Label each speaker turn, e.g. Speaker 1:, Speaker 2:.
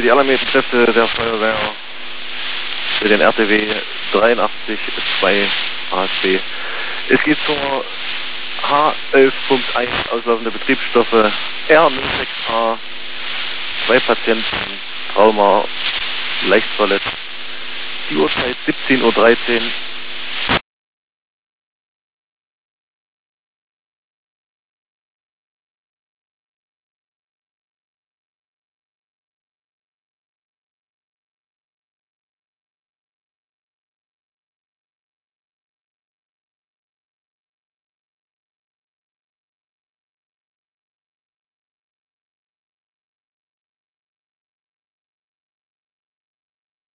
Speaker 1: die alarmierten Kräfte der Feuerwehr für den RTW 83-2 ASB. Es geht zur H11.1 auslaufende Betriebsstoffe R06A. 2 Patienten, Trauma, leicht verletzt. Die Uhrzeit 17:13 Uhr.